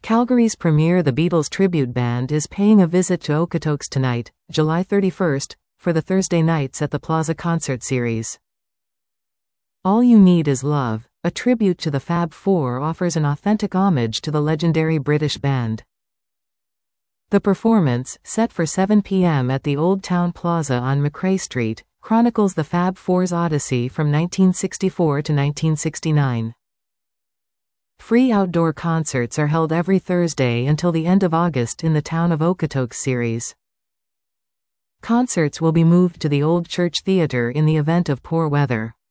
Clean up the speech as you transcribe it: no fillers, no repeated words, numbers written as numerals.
Calgary's premier The Beatles Tribute Band is paying a visit to Okotoks tonight, July 31st, for the Thursday Nights at the Plaza concert series. All You Need Is Love, a tribute to the Fab Four, offers an authentic homage to the legendary British band. The performance, set for 7 p.m. at the Old Town Plaza on McRae Street, chronicles the Fab Four's odyssey from 1964 to 1969. Free outdoor concerts are held every Thursday until the end of August in the Town of Okotoks series. Concerts will be moved to the Old Church Theatre in the event of poor weather.